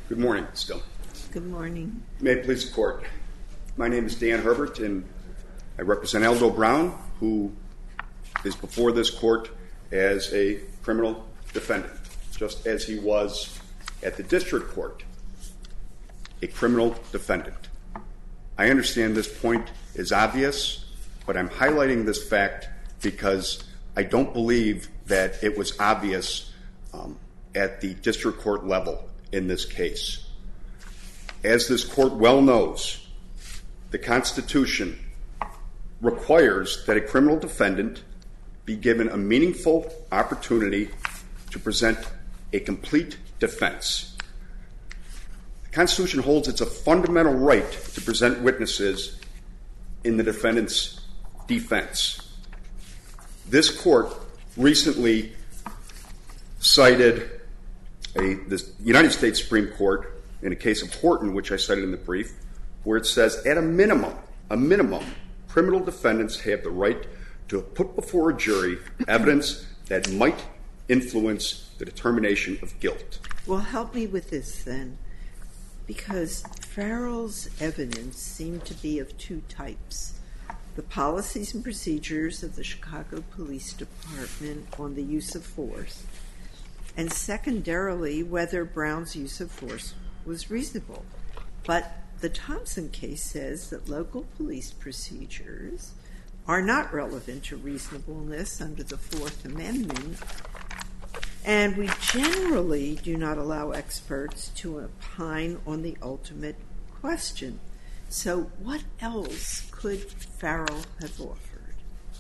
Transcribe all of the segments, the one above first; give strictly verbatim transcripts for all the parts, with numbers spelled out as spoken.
Good morning, still. Good morning. May it please the court. My name is Dan Herbert, and I represent Aldo Brown, who is before this court as a criminal defendant, just as he was at the district court, a criminal defendant. I understand this point is obvious, but I'm highlighting this fact because I don't believe that it was obvious um, at the district court level in this case. As this court well knows, the Constitution requires that a criminal defendant be given a meaningful opportunity to present a complete defense. The Constitution holds it's a fundamental right to present witnesses in the defendant's defense. This court recently cited a, the United States Supreme Court in a case of Horton, which I cited in the brief, where it says, at a minimum, a minimum, criminal defendants have the right to put before a jury evidence that might influence the determination of guilt. Well, help me with this then, because Farrell's evidence seemed to be of two types: the policies and procedures of the Chicago Police Department on the use of force, and secondarily, whether Brown's use of force was reasonable. But the Thompson case says that local police procedures are not relevant to reasonableness under the Fourth Amendment, and we generally do not allow experts to opine on the ultimate question. So what else could Farrell have offered?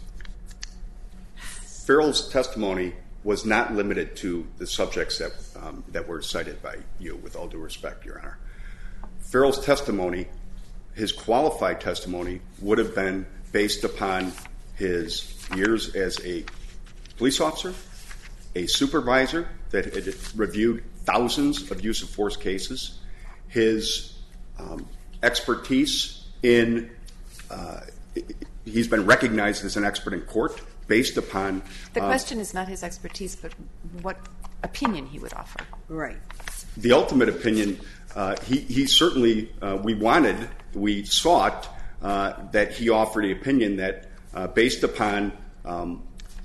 Farrell's testimony was not limited to the subjects that um, that were cited by you, with all due respect, Your Honor. Farrell's testimony, his qualified testimony, would have been based upon his years as a police officer, a supervisor that had reviewed thousands of use of force cases, his um, expertise in, uh, he's been recognized as an expert in court based upon... The question uh, is not his expertise, but what opinion he would offer. Right. The ultimate opinion, uh, he, he certainly, uh, we wanted, we sought uh, that he offer the opinion that uh, based upon um,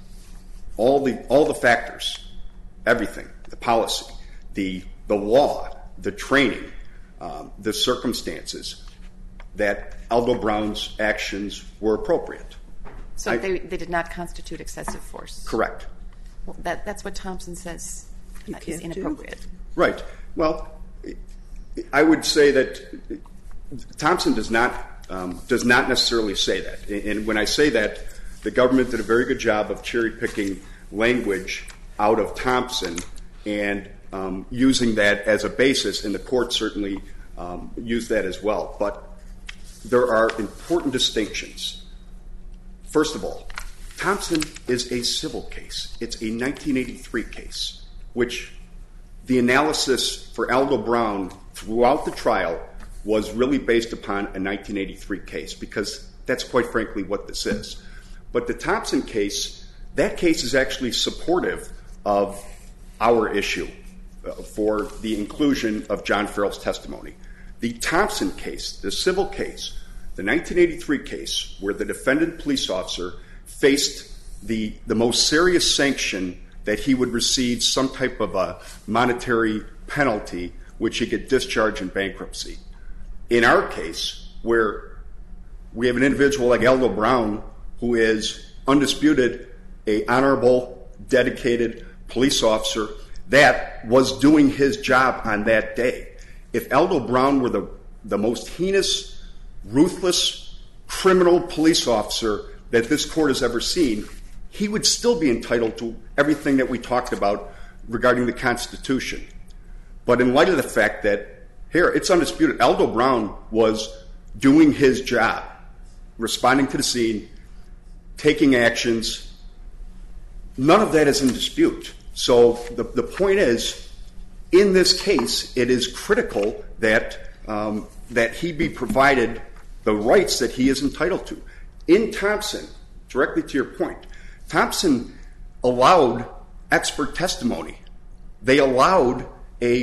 all the all the factors, everything, the policy, the the law, the training, um, the circumstances, that Aldo Brown's actions were appropriate. So I, they, they did not constitute excessive force? Correct. Well, that, that's what Thompson says is inappropriate. Do. Right. Well, I would say that Thompson does not um, does not necessarily say that. And when I say that, the government did a very good job of cherry-picking language out of Thompson and um, using that as a basis, and the court certainly um, used that as well. But there are important distinctions. First of all, Thompson is a civil case. It's a nineteen eighty-three case, which the analysis for Aldo Brown throughout the trial was really based upon a nineteen eighty-three case, because that's quite frankly what this is. But the Thompson case, that case is actually supportive of our issue for the inclusion of John Farrell's testimony. The Thompson case, the civil case, the nineteen eighty-three case, where the defendant police officer faced the, the most serious sanction that he would receive some type of a monetary penalty, which he could discharge in bankruptcy. In our case, where we have an individual like Aldo Brown, who is undisputed, a honorable, dedicated police officer that was doing his job on that day. If Aldo Brown were the, the most heinous, ruthless, criminal police officer that this court has ever seen, he would still be entitled to everything that we talked about regarding the Constitution. But in light of the fact that, here, it's undisputed, Aldo Brown was doing his job, responding to the scene, taking actions. None of that is in dispute. So the, the point is, in this case, it is critical that um, that he be provided the rights that he is entitled to. In Thompson, directly to your point, Thompson allowed expert testimony. They allowed a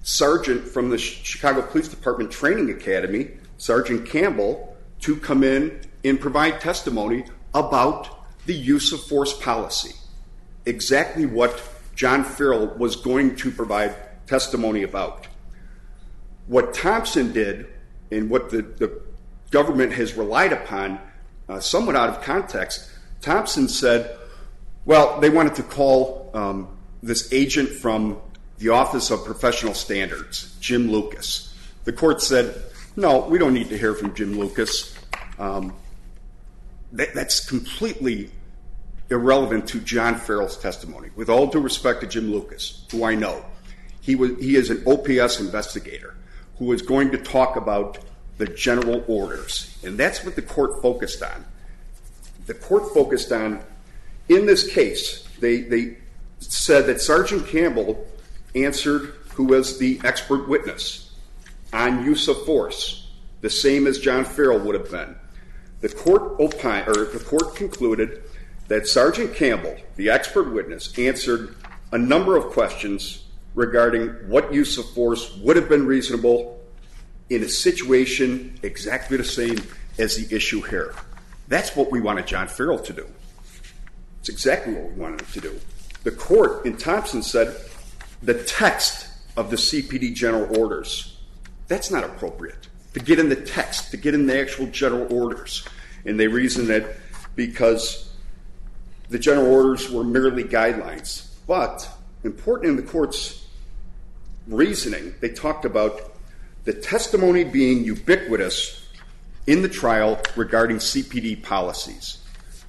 Sergeant from the Chicago Police Department Training Academy, Sergeant Campbell, to come in and provide testimony about the use of force policy. Exactly what John Farrell was going to provide testimony about. What Thompson did, and what the, the government has relied upon, uh, somewhat out of context, Thompson said, well, they wanted to call um, this agent from the Office of Professional Standards, Jim Lucas. The court said, no, we don't need to hear from Jim Lucas. Um, that, that's completely irrelevant to John Farrell's testimony. With all due respect to Jim Lucas, who I know, he was he is an O P S investigator who is going to talk about the general orders, and that's what the court focused on. The court focused on, in this case, they they said that Sergeant Campbell answered, who was the expert witness on use of force, the same as John Farrell would have been. The court opined, or the court concluded that Sergeant Campbell, the expert witness, answered a number of questions regarding what use of force would have been reasonable in a situation exactly the same as the issue here. That's what we wanted John Farrell to do. It's exactly what we wanted him to do. The court in Thompson said the text of the C P D general orders, that's not appropriate. To get in the text, to get in the actual general orders. And they reasoned that because the general orders were merely guidelines. But, important in the court's reasoning, they talked about the testimony being ubiquitous in the trial regarding C P D policies.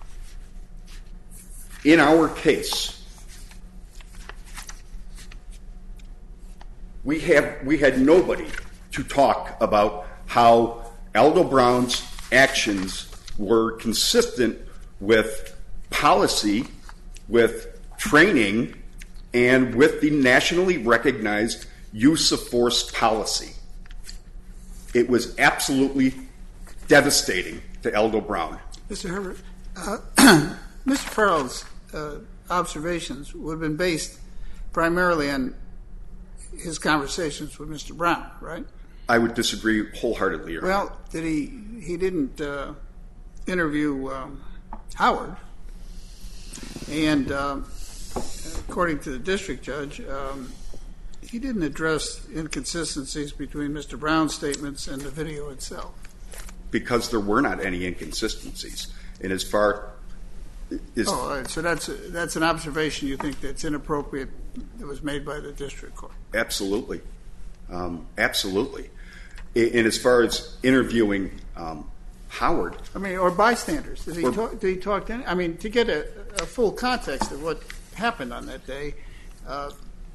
In our case, we have we had nobody to talk about how Aldo Brown's actions were consistent with policy, with training, and with the nationally recognized use of force policy. It was absolutely devastating to Aldo Brown. Mister Herbert, uh, Mister Farrell's uh, observations would have been based primarily on his conversations with Mister Brown, right? I would disagree wholeheartedly. Your Well, Honor. did he? He didn't uh, interview um, Howard, and um, according to the district judge, um, he didn't address inconsistencies between Mister Brown's statements and the video itself. Because there were not any inconsistencies. And as far as... Oh, all right. So that's that's an observation you think that's inappropriate that was made by the district court? Absolutely. Um, absolutely. And as far as interviewing um, Howard... I mean, or bystanders. Did he, or, talk, did he talk to any? I mean, to get a, a full context of what happened on that day, uh,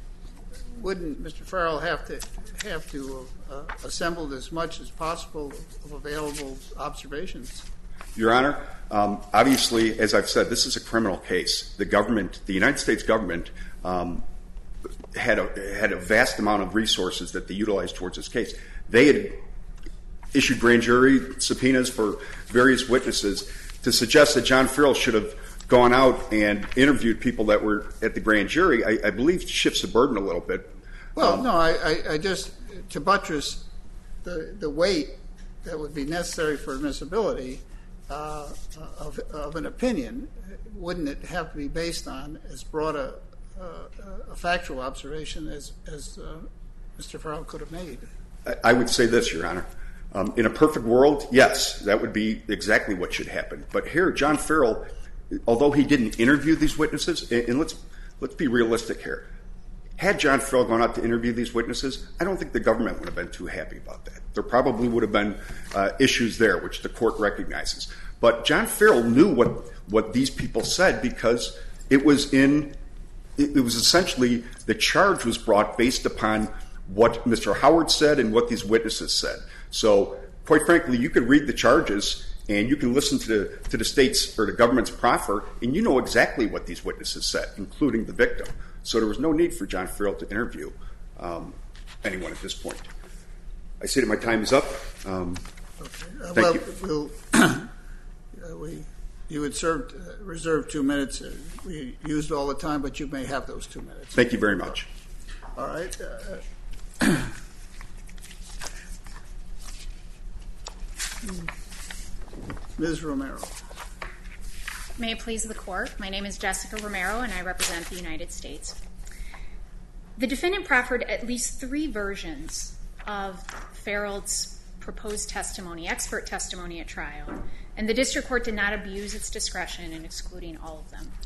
wouldn't Mister Farrell have to have to uh, assembled as much as possible of available observations? Your Honor, um, obviously, as I've said, this is a criminal case. The government, the United States government, um, had a had a vast amount of resources that they utilized towards this case. They had issued grand jury subpoenas for various witnesses to suggest that John Farrell should have gone out and interviewed people that were at the grand jury. I, I believe shifts the burden a little bit. Well, um, no, I, I, I just, to buttress the, the weight that would be necessary for admissibility uh, of, of an opinion, wouldn't it have to be based on as broad a, a, a factual observation as, as uh, Mister Farrell could have made? I, I would say this, Your Honor. Um, in a perfect world, yes, that would be exactly what should happen. But here, John Farrell, although he didn't interview these witnesses, and, and let's let's be realistic here. Had John Farrell gone out to interview these witnesses, I don't think the government would have been too happy about that. There probably would have been uh, issues there, which the court recognizes. But John Farrell knew what, what these people said because it was in, it, it was essentially, the charge was brought based upon what Mister Howard said and what these witnesses said. So, quite frankly, you can read the charges and you can listen to the, to the state's or the government's proffer, and you know exactly what these witnesses said, including the victim. So there was no need for John Farrell to interview um, anyone at this point. I see that my time is up. Um, okay. uh, thank well, you. We'll, uh, we, you had served, uh, reserved two minutes. Uh, we used all the time, but you may have those two minutes. Thank you very much. All right. Uh, Miz Romero. May it please the Court, my name is Jessica Romero and I represent the United States. The defendant proffered at least three versions of Farrell's proposed testimony, expert testimony at trial, and the district court did not abuse its discretion in excluding all of them.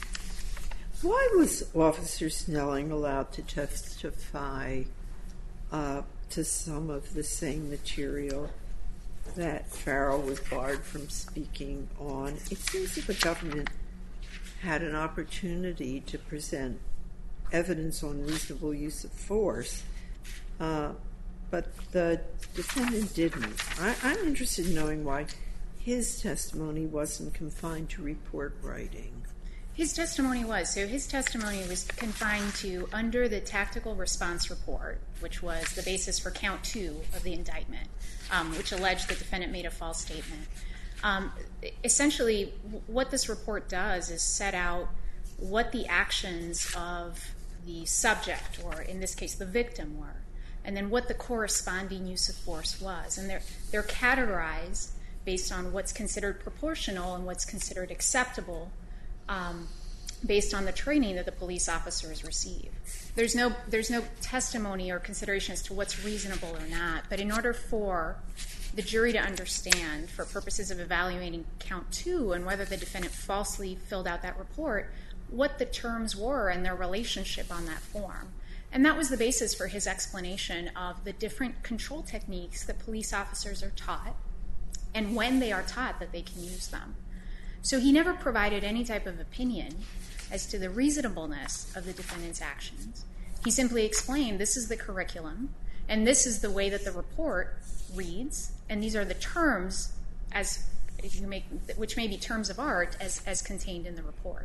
Why was Officer Snelling allowed to testify uh, to some of the same material that Farrell was barred from speaking on? It seems that the government had an opportunity to present evidence on reasonable use of force, uh, but the defendant didn't. I, I'm interested in knowing why his testimony wasn't confined to report writing. His testimony was. So his testimony was confined to under the tactical response report, which was the basis for count two of the indictment, um, which alleged the defendant made a false statement. Um, essentially, what this report does is set out what the actions of the subject, or in this case the victim, were, and then what the corresponding use of force was. And they're, they're categorized based on what's considered proportional and what's considered acceptable um, based on the training that the police officers receive. There's no, there's no testimony or consideration as to what's reasonable or not, but in order for the jury to understand, for purposes of evaluating count two and whether the defendant falsely filled out that report, what the terms were and their relationship on that form. And that was the basis for his explanation of the different control techniques that police officers are taught and when they are taught that they can use them. So he never provided any type of opinion as to the reasonableness of the defendant's actions. He simply explained this is the curriculum and this is the way that the report reads, and these are the terms as you make, which may be terms of art as, as contained in the report.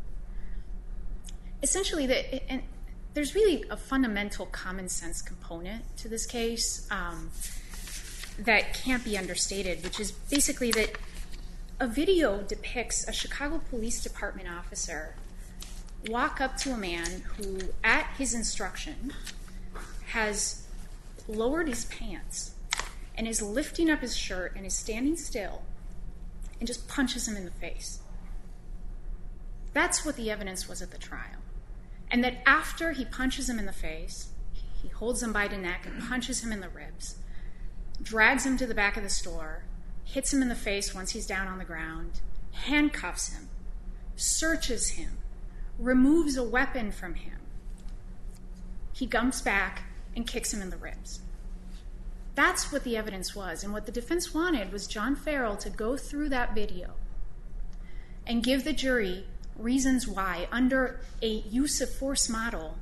Essentially, the, and there's really a fundamental common sense component to this case um, that can't be understated, which is basically that a video depicts a Chicago Police Department officer walk up to a man who, at his instruction, has lowered his pants and is lifting up his shirt and is standing still and just punches him in the face. That's what the evidence was at the trial. And that after he punches him in the face, he holds him by the neck and punches him in the ribs, drags him to the back of the store, hits him in the face once he's down on the ground, handcuffs him, searches him, removes a weapon from him. He comes back and kicks him in the ribs. That's what the evidence was. And what the defense wanted was John Farrell to go through that video and give the jury reasons why, under a use of force model,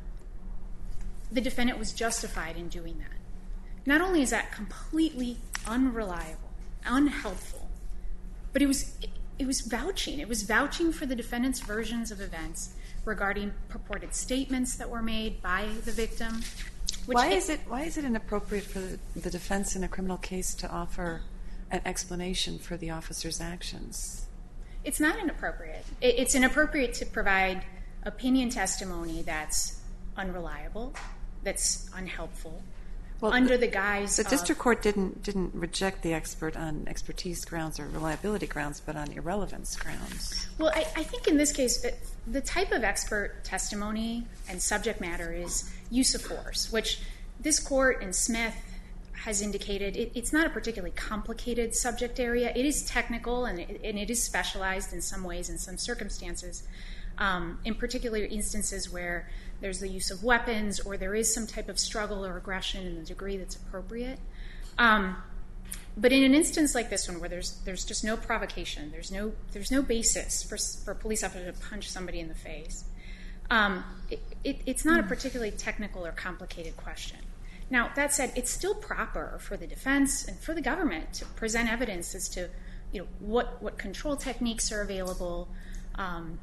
the defendant was justified in doing that. Not only is that completely unreliable, unhelpful, but it was it was vouching. It was vouching for the defendant's versions of events regarding purported statements that were made by the victim. Which why is it why is it inappropriate for the, the defense in a criminal case to offer an explanation for the officer's actions? It's not inappropriate. It, it's inappropriate to provide opinion testimony that's unreliable, that's unhelpful, well, under the guise the of... The district court didn't didn't reject the expert on expertise grounds or reliability grounds, but on irrelevance grounds. Well, I, I think in this case, it, the type of expert testimony and subject matter is use of force, which this court in Smith has indicated it, it's not a particularly complicated subject area. It is technical and it, and it is specialized in some ways in some circumstances, um, in particular instances where there's the use of weapons or there is some type of struggle or aggression in a degree that's appropriate. Um, but in an instance like this one where there's there's just no provocation, there's no there's no basis for, for a police officer to punch somebody in the face, um, it, it, it's not a particularly technical or complicated question. Now, that said, it's still proper for the defense and for the government to present evidence as to, you know, what, what control techniques are available, um,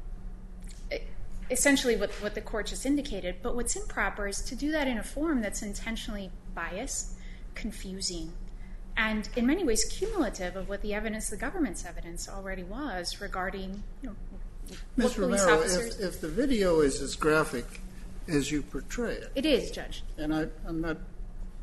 essentially what, what the court just indicated. But what's improper is to do that in a form that's intentionally biased, confusing, and in many ways cumulative of what the evidence, the government's evidence, already was regarding, you know, Miz Romero, if, if the video is as graphic as you portray it. It is, Judge. And I, I'm not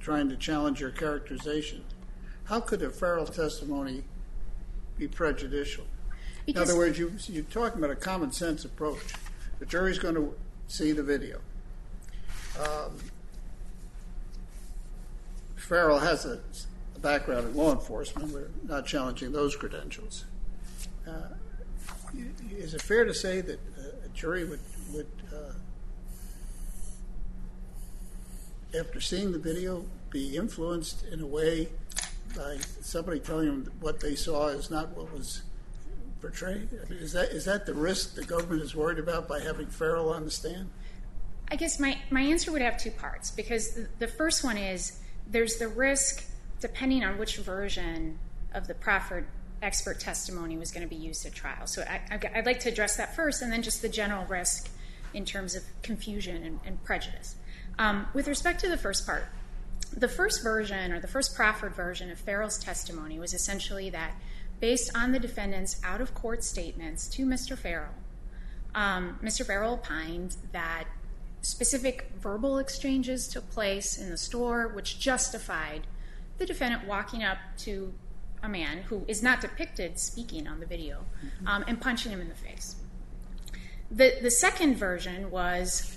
trying to challenge your characterization. How could a Farrell testimony be prejudicial? Because in other words, you, you're talking about a common sense approach. The jury's going to see the video. Um, Farrell has a, a background in law enforcement. We're not challenging those credentials. Uh, is it fair to say that a jury would, would uh, after seeing the video, be influenced in a way by somebody telling them what they saw is not what was portrayed? I mean, is that is that the risk the government is worried about by having Farrell on the stand? I guess my, my answer would have two parts, because the, the first one is there's the risk, depending on which version of the proffered expert testimony was going to be used at trial. So I, I'd like to address that first, and then just the general risk in terms of confusion and, and prejudice. Um, with respect to the first part, the first version, or the first proffered version of Farrell's testimony was essentially that, based on the defendant's out-of-court statements to Mister Farrell, um, Mister Farrell opined that specific verbal exchanges took place in the store which justified the defendant walking up to a man who is not depicted speaking on the video, um, and punching him in the face. The, the second version was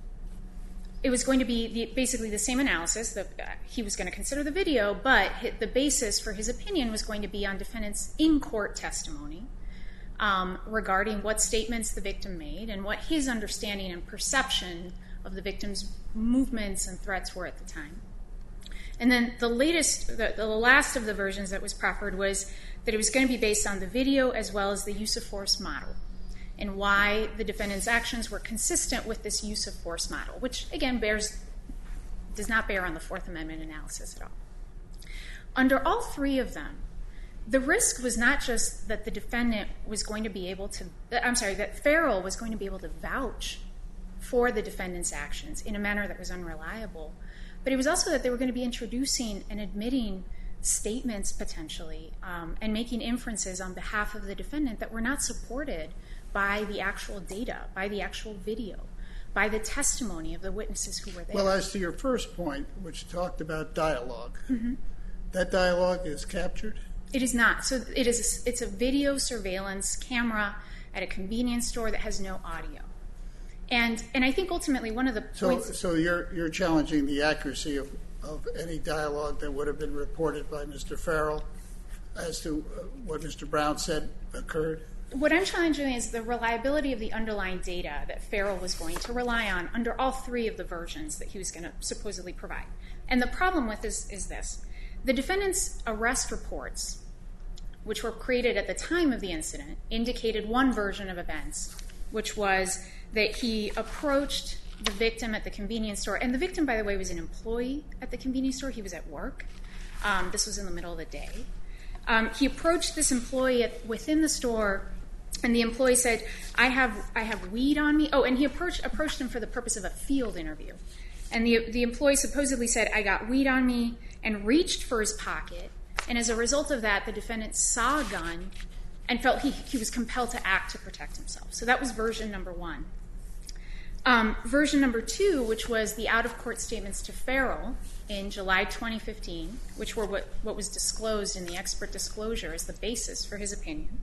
it was going to be the, basically the same analysis, that uh, he was going to consider the video, but the basis for his opinion was going to be on defendant's in-court testimony um, regarding what statements the victim made and what his understanding and perception of the victim's movements and threats were at the time. And then the latest, the, the last of the versions that was proffered was that it was going to be based on the video as well as the use of force model, and why the defendant's actions were consistent with this use of force model, which, again, bears, does not bear on the Fourth Amendment analysis at all. Under all three of them, the risk was not just that the defendant was going to be able to, I'm sorry, that Farrell was going to be able to vouch for the defendant's actions in a manner that was unreliable, but it was also that they were going to be introducing and admitting statements potentially um, and making inferences on behalf of the defendant that were not supported by the actual data, by the actual video, by the testimony of the witnesses who were there. Well, as to your first point, which talked about dialogue, mm-hmm. that dialogue is captured? It is not. So it is. A, it's a video surveillance camera at a convenience store that has no audio. And and I think ultimately one of the so, points... So you're, you're challenging the accuracy of, of any dialogue that would have been reported by Mister Farrell as to uh, what Mister Brown said occurred? What I'm challenging is the reliability of the underlying data that Farrell was going to rely on under all three of the versions that he was going to supposedly provide. And the problem with this is this. The defendant's arrest reports, which were created at the time of the incident, indicated one version of events, which was that he approached the victim at the convenience store. And the victim, by the way, was an employee at the convenience store. He was at work. Um, this was in the middle of the day. Um, he approached this employee at, within the store, and the employee said, I have I have weed on me. Oh, and he approached approached him for the purpose of a field interview. And the, the employee supposedly said, I got weed on me, and reached for his pocket. And as a result of that, the defendant saw a gun and felt he, he was compelled to act to protect himself. So that was version number one. Um, version number two, which was the out-of-court statements to Farrell in July twenty fifteen, which were what, what was disclosed in the expert disclosure as the basis for his opinion,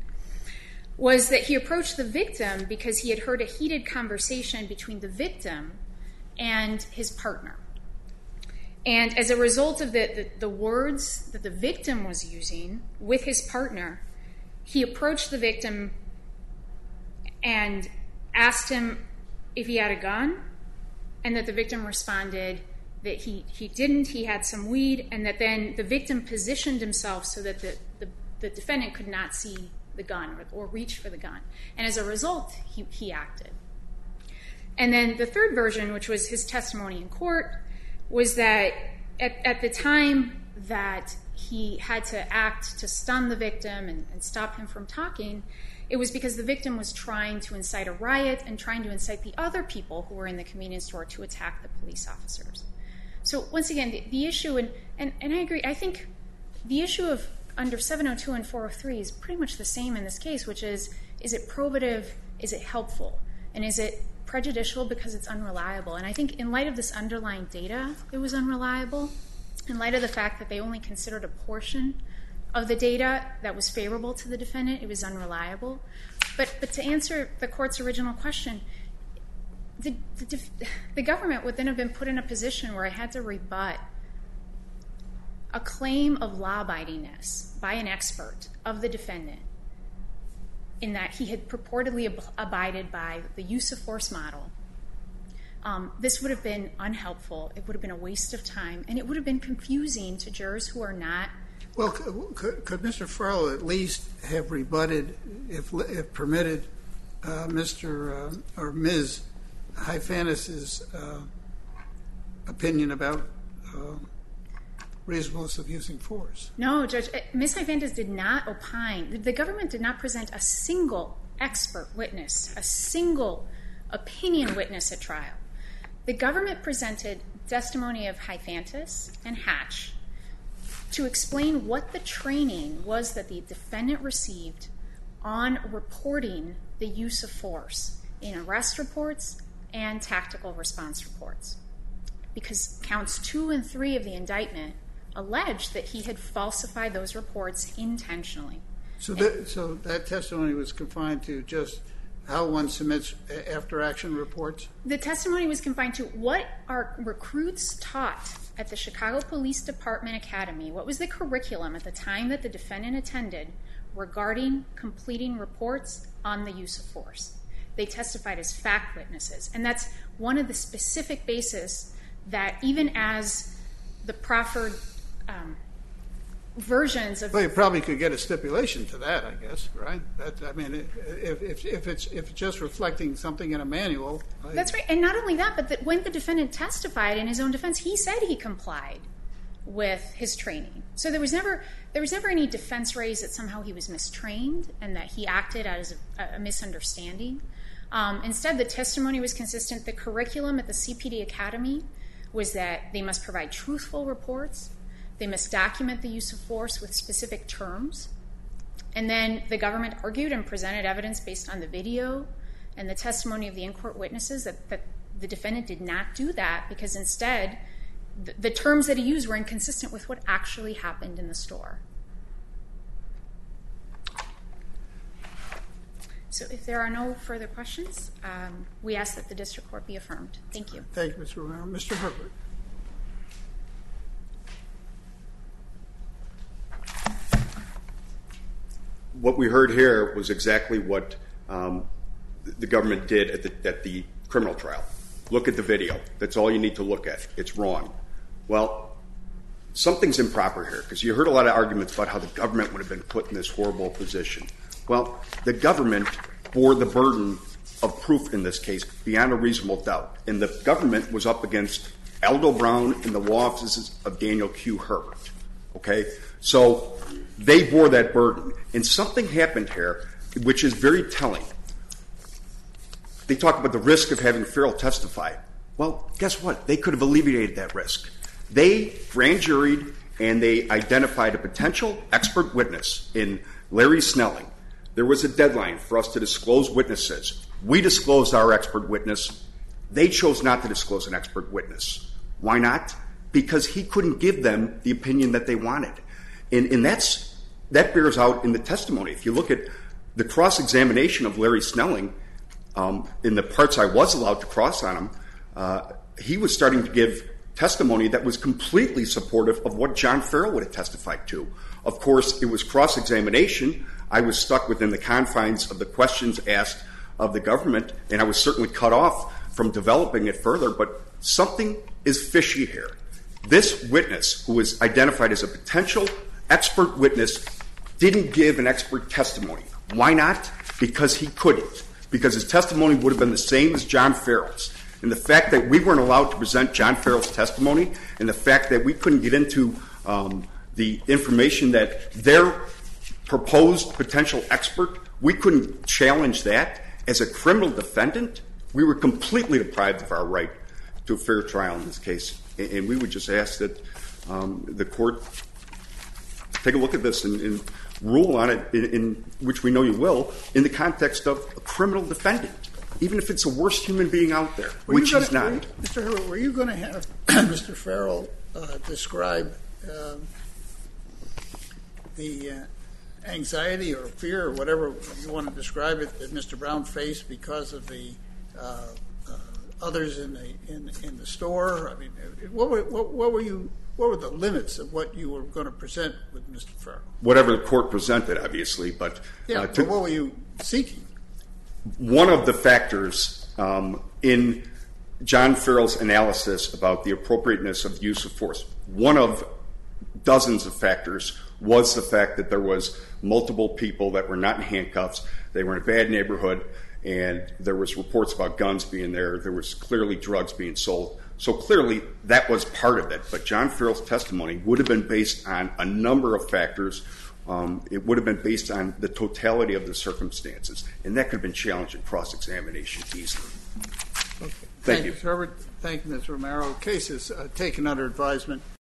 was that he approached the victim because he had heard a heated conversation between the victim and his partner. And as a result of the, the, the words that the victim was using with his partner, he approached the victim and asked him if he had a gun, and that the victim responded that he, he didn't, he had some weed, and that then the victim positioned himself so that the, the, the defendant could not see the gun or, or reach for the gun. And as a result, he, he acted. And then the third version, which was his testimony in court, was that at, at the time that he had to act to stun the victim and, and stop him from talking, it was because the victim was trying to incite a riot and trying to incite the other people who were in the convenience store to attack the police officers. So once again, the, the issue, and, and, and I agree, I think the issue of under seven oh two and four oh three is pretty much the same in this case, which is, is it probative, is it helpful, and is it prejudicial because it's unreliable? And I think in light of this underlying data, it was unreliable. in light of the fact that they only considered a portion of the data that was favorable to the defendant, it was unreliable. But, but to answer the court's original question, the, the, the government would then have been put in a position where it had to rebut a claim of law-abidingness by an expert of the defendant in that he had purportedly ab- abided by the use of force model. Um, this would have been unhelpful. It would have been a waste of time, and it would have been confusing to jurors who are not. Well, could, could Mister Farrell at least have rebutted, if, if permitted, uh, Mister Uh, or Miz Haifanis' uh, opinion about uh, reasonableness of using force? No, Judge. Miz Haifanis did not opine. The government did not present a single expert witness, a single opinion witness at trial. The government presented testimony of Haifanis and Hatch to explain what the training was that the defendant received on reporting the use of force in arrest reports and tactical response reports. Because counts two and three of the indictment alleged that he had falsified those reports intentionally. So that, so that testimony was confined to just how one submits after-action reports? The testimony was confined to what our recruits taught at the Chicago Police Department Academy. What was the curriculum at the time that the defendant attended regarding completing reports on the use of force? They testified as fact witnesses. And that's one of the specific bases that even as the proffered um, versions of... Well, you probably could get a stipulation to that, I guess, right? That, I mean, if, if, if, it's, if it's just reflecting something in a manual... That's right. And not only that, but that when the defendant testified in his own defense, he said he complied with his training. So there was never there was never any defense raised that somehow he was mistrained and that he acted as a, a misunderstanding. Um, instead, the testimony was consistent. The curriculum at the C P D Academy was that they must provide truthful reports. They must document the use of force with specific terms. And then the government argued and presented evidence based on the video and the testimony of the in-court witnesses that, that the defendant did not do that because instead the, the terms that he used were inconsistent with what actually happened in the store. So if there are no further questions, um, we ask that the district court be affirmed. Thank you. Thank you, Mister Romero. Mister Herbert. What we heard here was exactly what um, the government did at the, at the criminal trial. Look at the video. That's all you need to look at. It's wrong. Well, something's improper here because you heard a lot of arguments about how the government would have been put in this horrible position. Well, the government bore the burden of proof in this case beyond a reasonable doubt. And the government was up against Aldo Brown and the law offices of Daniel Q. Herbert. Okay? So they bore that burden. And something happened here which is very telling. They talk about the risk of having Farrell testify. Well, guess what? They could have alleviated that risk. They grand juried and they identified a potential expert witness in Larry Snelling. There was a deadline for us to disclose witnesses. We disclosed our expert witness. They chose not to disclose an expert witness. Why not? Because he couldn't give them the opinion that they wanted. And, and that's, that bears out in the testimony. If you look at the cross-examination of Larry Snelling, um, in the parts I was allowed to cross on him, uh, he was starting to give testimony that was completely supportive of what John Farrell would have testified to. Of course, it was cross-examination. I was stuck within the confines of the questions asked of the government, and I was certainly cut off from developing it further, but something is fishy here. This witness, who was identified as a potential expert witness, didn't give an expert testimony. Why not? Because he couldn't. Because his testimony would have been the same as John Farrell's. And the fact that we weren't allowed to present John Farrell's testimony and the fact that we couldn't get into um, the information that their proposed potential expert, we couldn't challenge that. As a criminal defendant, we were completely deprived of our right to a fair trial in this case. And we would just ask that um, the court take a look at this and, and rule on it, in, in which we know you will, in the context of a criminal defendant, even if it's the worst human being out there, were which gonna, he's not. Were you, Mister Herbert, were you going to have Mister Farrell uh, describe um, the uh, anxiety or fear or whatever you want to describe it that Mister Brown faced because of the uh, uh, others in the in, in the store? I mean, what were what, what were you what were the limits of what you were going to present with Mister Farrell? Whatever the court presented, obviously, but yeah, uh, to, but what were you seeking? One of the factors um, in John Farrell's analysis about the appropriateness of use of force, one of dozens of factors, was the fact that there was multiple people that were not in handcuffs. They were in a bad neighborhood, and there was reports about guns being there. There was clearly drugs being sold. So clearly that was part of it. But John Farrell's testimony would have been based on a number of factors. Um, it would have been based on the totality of the circumstances, and that could have been challenged in cross-examination easily. Okay. Thank, Thank you. you, Mister Herbert. Thank you, Miz Romero. Case is uh, taken under advisement.